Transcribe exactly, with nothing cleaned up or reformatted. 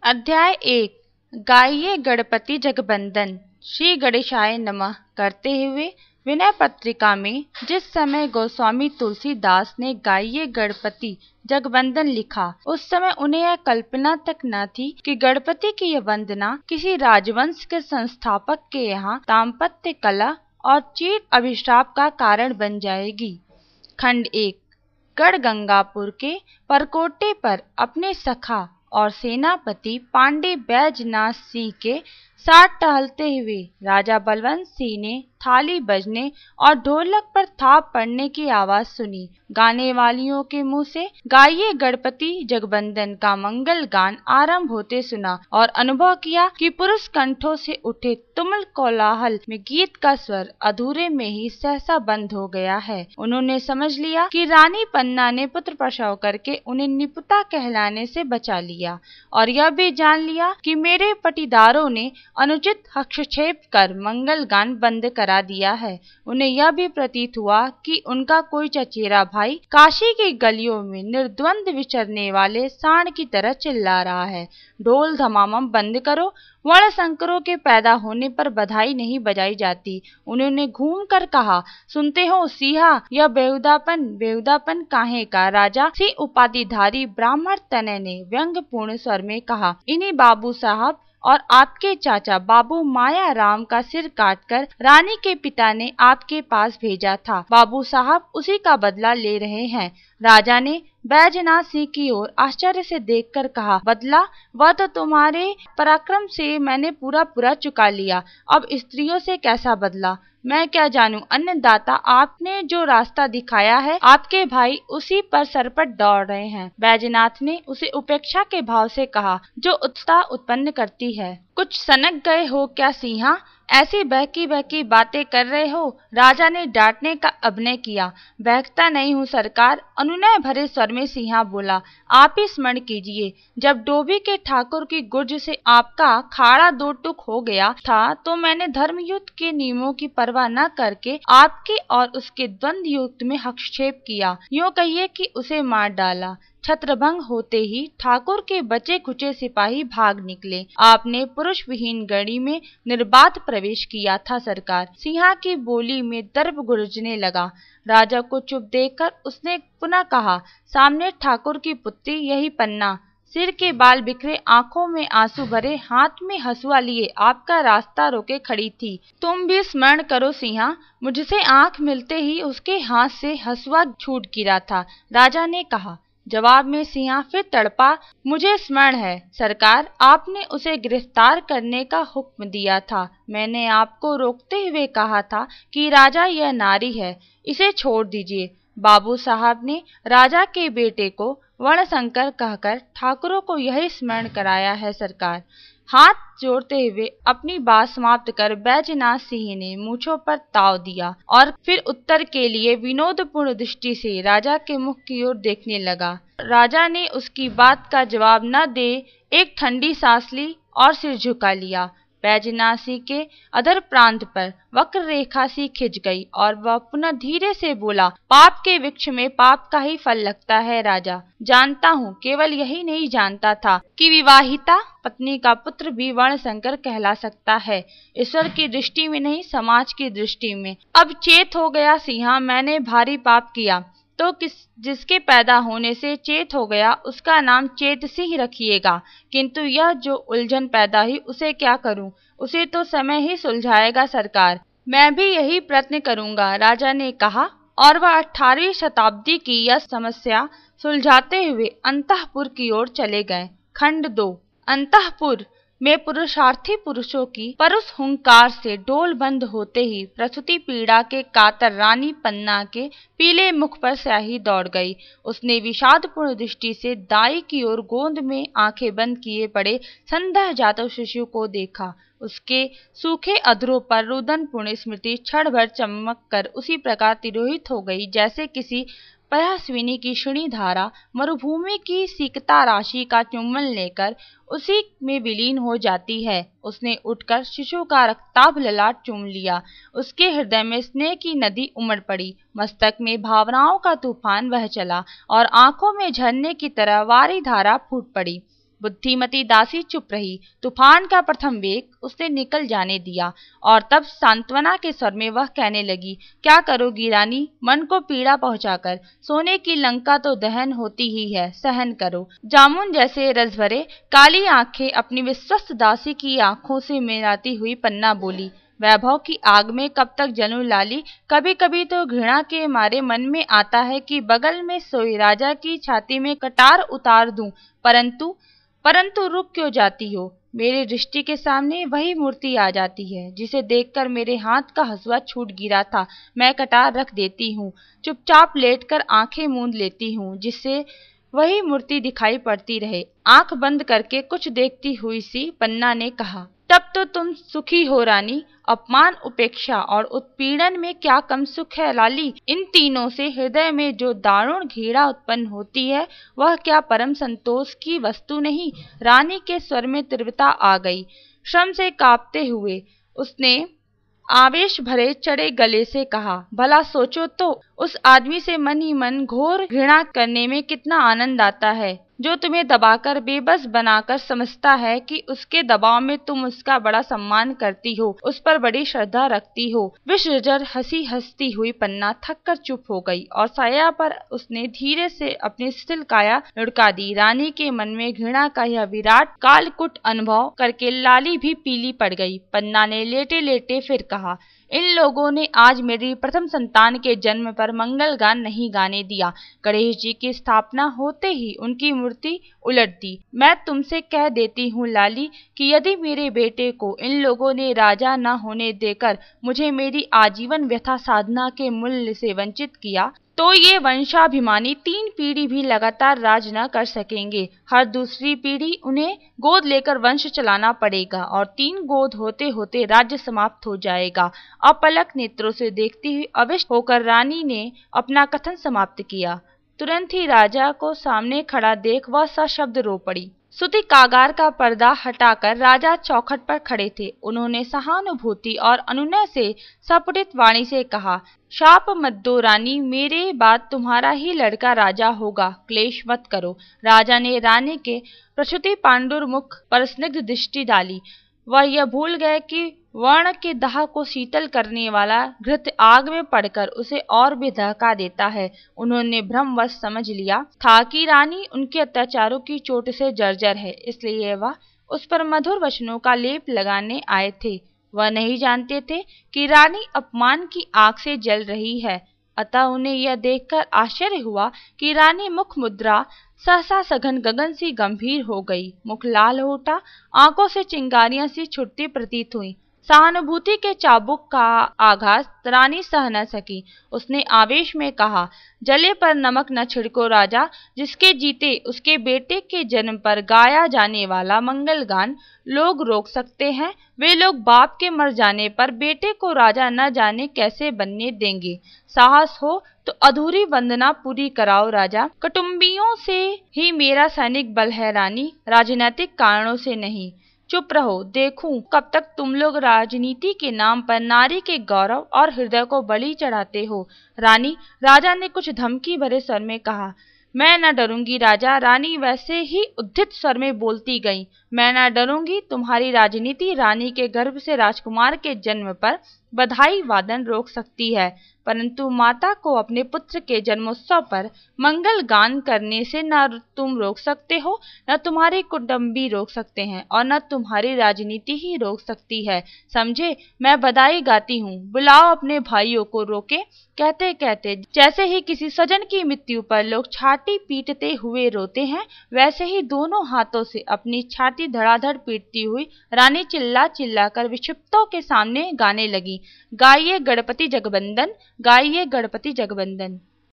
अध्याय एक। गाइए गणपति जगबंदन श्री गणेशाय नमः करते हुए विनय पत्रिका में जिस समय गोस्वामी तुलसीदास ने गाइए गणपति जगबंदन लिखा, उस समय उन्हें यह कल्पना तक न थी कि गणपति की यह वंदना किसी राजवंश के संस्थापक के यहाँ दाम्पत्य कलह और चीर अभिशाप का कारण बन जाएगी। खंड एक। गढ़गंगापुर के परकोटे पर अपने सखा और सेनापति पांडे बैजनाथ सिंह के साथ टहलते हुए राजा बलवंत सिंह ने थाली बजने और ढोलक पर थाप पड़ने की आवाज सुनी। गाने वालियों के मुंह से गाइए गणपति जगबंदन का मंगल गान आरंभ होते सुना और अनुभव किया कि पुरुष कंठों से उठे तुमुल कोलाहल में गीत का स्वर अधूरे में ही सहसा बंद हो गया है। उन्होंने समझ लिया कि रानी पन्ना ने पुत्र प्रसव करके उन्हें निपुता कहलाने से बचा लिया और यह भी जान लिया कि मेरे पटीदारों ने अनुचित हस्तक्षेप कर मंगल गान बंद करा दिया है। उन्हें यह भी प्रतीत हुआ कि उनका कोई चचेरा भाई काशी की गलियों में निर्द्वंद विचरने वाले सांड की तरह चिल्ला रहा है, ढोल धमामम बंद करो, वर्णशंकरों के पैदा होने पर बधाई नहीं बजाई जाती। उन्होंने घूम कर कहा, सुनते हो सिंहा, यह बेहुदापन बेहुदापन काहे का? राजा सी उपाधिधारी ब्राह्मण तनय ने व्यंग्यपूर्ण स्वर में कहा, इन्हीं बाबू साहब और आपके चाचा बाबू माया राम का सिर काटकर रानी के पिता ने आपके पास भेजा था। बाबू साहब उसी का बदला ले रहे हैं। राजा ने बैजनाथ सिंह की ओर आश्चर्य से देखकर कहा, बदला? वह तो तुम्हारे पराक्रम से मैंने पूरा पूरा चुका लिया, अब स्त्रियों से कैसा बदला? मैं क्या जानूं अन्नदाता, आपने जो रास्ता दिखाया है आपके भाई उसी पर सरपट दौड़ रहे हैं। बैजनाथ ने उसे उपेक्षा के भाव से कहा, जो उत्साह उत्पन्न करती है। कुछ सनक गए हो क्या सिंहा? ऐसी बहकी बहकी बातें कर रहे हो? राजा ने डांटने का अभिनय किया। बहकता नहीं हूँ सरकार, अनुनय भरे स्वर में सिंहा बोला। आप ही स्मरण कीजिए, जब डोभी के ठाकुर की गुर्ज से आपका खाड़ा दो टुक हो गया था तो मैंने धर्मयुद्ध के नियमों की परवाह न करके आपके और उसके द्वंद्व युद्ध में हस्तक्षेप किया। यूँ कहिए कि उसे मार डाला। छत्रभंग होते ही ठाकुर के बचे खुचे सिपाही भाग निकले। आपने पुरुष विहीन गढ़ी में निर्बाध प्रवेश किया था सरकार। सिंहा की बोली में दर्प गुरजने लगा। राजा को चुप देखकर उसने पुनः कहा, सामने ठाकुर की पुत्री यही पन्ना, सिर के बाल बिखरे, आंखों में आंसू भरे, हाथ में हसुआ लिए आपका रास्ता रोके खड़ी थी। तुम भी स्मरण करो सिंहा, मुझसे आंख मिलते ही उसके हाथ से हसुआ छूट गिरा था। राजा ने कहा। जवाब में सिंहा फिर तड़पा, मुझे स्मरण है सरकार, आपने उसे गिरफ्तार करने का हुक्म दिया था। मैंने आपको रोकते हुए कहा था कि राजा यह नारी है, इसे छोड़ दीजिए। बाबू साहब ने राजा के बेटे को वर्णशंकर कहकर ठाकुरों को यही स्मरण कराया है सरकार। हाथ जोड़ते हुए अपनी बात समाप्त कर बैजनाथ सिंह ने मूंछों पर ताव दिया और फिर उत्तर के लिए विनोदपूर्ण दृष्टि से राजा के मुख की ओर देखने लगा। राजा ने उसकी बात का जवाब न दे एक ठंडी सांस ली और सिर झुका लिया। बैजनाथ सिंह के अधर प्रांत पर वक्र रेखा सी खिंच गई और वह पुनः धीरे से बोला, पाप के वृक्ष में पाप का ही फल लगता है राजा। जानता हूँ, केवल यही नहीं जानता था कि विवाहिता पत्नी का पुत्र भी वर्णशंकर कहला सकता है, ईश्वर की दृष्टि में नहीं समाज की दृष्टि में। अब चेत हो गया सिंहा, मैंने भारी पाप किया तो किस जिसके पैदा होने से चेत हो गया उसका नाम चेत सिंह रखिएगा, किंतु यह जो उलझन पैदा हुई उसे क्या करूं? उसे तो समय ही सुलझाएगा सरकार। मैं भी यही प्रयत्न करूंगा, राजा ने कहा और वह अठारहवीं शताब्दी की यह समस्या सुलझाते हुए अंतःपुर की ओर चले गए। खंड दो। अंतःपुर में पुरुषार्थी पुरुषों की परुष हुंकार से ढोल बंद होते ही प्रसूति पीड़ा के कातर रानी पन्ना के पीले मुख पर स्याही दौड़ गई। उसने विषादपूर्ण दृष्टि से दाई की ओर गोंद में आंखें बंद किए पड़े संध्या जातक शिशु को देखा। उसके सूखे अधरों पर रुदनपूर्ण स्मृति क्षण भर चमक कर उसी प्रकार तिरोहित हो गई जैसे किसी पयास्विनी की क्षीणी धारा मरुभूमि की सिकता राशि का चुम्बन लेकर उसी में विलीन हो जाती है। उसने उठकर शिशु का रक्ताभ ललाट चूम लिया। उसके हृदय में स्नेह की नदी उमड़ पड़ी, मस्तक में भावनाओं का तूफान बह चला और आंखों में झरने की तरह वारी धारा फूट पड़ी। बुद्धिमती दासी चुप रही। तूफान का प्रथम वेग उसने निकल जाने दिया और तब सांत्वना के स्वर में वह कहने लगी, क्या करोगी रानी, मन को पीड़ा पहुंचाकर? सोने की लंका तो दहन होती ही है, सहन करो। जामुन जैसे रस भरे काली आंखें अपनी विश्वस्त दासी की आंखों से मिलाती हुई पन्ना बोली, वैभव की आग में कब तक जलूं लाली। कभी कभी तो घृणा के मारे मन में आता है कि बगल में सोई राजा की छाती में कटार उतार दूं, परंतु परंतु रुक क्यों जाती हो? मेरी दृष्टि के सामने वही मूर्ति आ जाती है जिसे देखकर मेरे हाथ का हसुआ छूट गिरा था। मैं कटार रख देती हूँ, चुपचाप लेटकर आंखें मूंद लेती हूँ, जिससे वही मूर्ति दिखाई पड़ती रहे। आंख बंद करके कुछ देखती हुई सी पन्ना ने कहा, तब तो तुम सुखी हो रानी। अपमान, उपेक्षा और उत्पीड़न में क्या कम सुख है लाली? इन तीनों से हृदय में जो दारुण घृणा उत्पन्न होती है वह क्या परम संतोष की वस्तु नहीं? रानी के स्वर में तीव्रता आ गई। श्रम से कांपते हुए उसने आवेश भरे चढ़े गले से कहा, भला सोचो तो, उस आदमी से मन ही मन घोर घृणा करने में कितना आनंद आता है, जो तुम्हें दबाकर बेबस बनाकर समझता है कि उसके दबाव में तुम उसका बड़ा सम्मान करती हो, उस पर बड़ी श्रद्धा रखती हो। विषजर हंसी हंसती हुई पन्ना थक कर चुप हो गई और साया पर उसने धीरे से अपनी स्थिर काया लुढ़का दी। रानी के मन में घृणा का यह विराट कालकूट अनुभव करके लाली भी पीली पड़ गई। पन्ना ने लेटे लेटे फिर कहा, इन लोगों ने आज मेरी प्रथम संतान के जन्म पर मंगल गान नहीं गाने दिया। गणेश जी की स्थापना होते ही उनकी मूर्ति उलट दी। मैं तुमसे कह देती हूँ लाली कि यदि मेरे बेटे को इन लोगों ने राजा न होने देकर मुझे मेरी आजीवन व्यथा साधना के मूल्य से वंचित किया, तो ये वंशाभिमानी तीन पीढ़ी भी लगातार राज न कर सकेंगे। हर दूसरी पीढ़ी उन्हें गोद लेकर वंश चलाना पड़ेगा और तीन गोद होते होते राज्य समाप्त हो जाएगा। अपलक नेत्रों से देखती हुई अविष्ट होकर रानी ने अपना कथन समाप्त किया। तुरंत ही राजा को सामने खड़ा देख वह सशब्द रो पड़ी। सूती कागार का पर्दा हटाकर राजा चौखट पर खड़े थे। उन्होंने सहानुभूति और अनुनय से सपुटित वाणी से कहा, शाप मत दो रानी, मेरे बाद तुम्हारा ही लड़का राजा होगा, क्लेश मत करो। राजा ने रानी के प्रसूति पांडुर मुख पर स्निग्ध दृष्टि डाली। वह यह भूल गए कि वर्ण के दाह को शीतल करने वाला घृत आग में पड़कर उसे और भी दहका देता है। उन्होंने भ्रमवश समझ लिया था कि रानी उनके अत्याचारों की चोट से जर्जर है, इसलिए वह उस पर मधुर वचनों का लेप लगाने आए थे। वह नहीं जानते थे कि रानी अपमान की आग से जल रही है। अतः उन्हें यह देखकर आश्चर्य हुआ कि रानी मुख मुद्रा सहसा सघन गगन सी गंभीर हो गई। मुख लाल हो उठा, आंखों से चिंगारियां सी छुटती प्रतीत हुई। सहानुभूति के चाबुक का आघात रानी सह न सकी। उसने आवेश में कहा, जले पर नमक न छिड़को राजा। जिसके जीते उसके बेटे के जन्म पर गाया जाने वाला मंगल गान लोग रोक सकते हैं, वे लोग बाप के मर जाने पर बेटे को राजा न जाने कैसे बनने देंगे। साहस हो तो अधूरी वंदना पूरी कराओ राजा। कुटुंबियों से ही मेरा सैनिक बल है रानी, राजनीतिक कारणों से नहीं। चुप रहो, देखूं कब तक तुम लोग राजनीति के नाम पर नारी के गौरव और हृदय को बलि चढ़ाते हो। रानी, राजा ने कुछ धमकी भरे स्वर में कहा। मैं न डरूंगी राजा, रानी वैसे ही उद्धित स्वर में बोलती गई। मैं न डरूंगी। तुम्हारी राजनीति रानी के गर्भ से राजकुमार के जन्म पर बधाई वादन रोक सकती है, परंतु माता को अपने पुत्र के जन्मोत्सव पर मंगल गान करने से न तुम रोक सकते हो, न तुम्हारे कुटुंबी रोक सकते हैं और न तुम्हारी राजनीति ही रोक सकती है। समझे? मैं बधाई गाती हूँ, बुलाओ अपने भाइयों को। रोके कहते कहते जैसे ही किसी स्वजन की मृत्यु पर लोग छाती पीटते हुए रोते हैं, वैसे ही दोनों हाथों से अपनी छाती धड़ाधड़ पीटती हुई रानी चिल्ला चिल्ला कर विक्षिप्तों के सामने गाने लगी, गाइए गणपति जगबंदन, गाइए गणपति जगबंदन।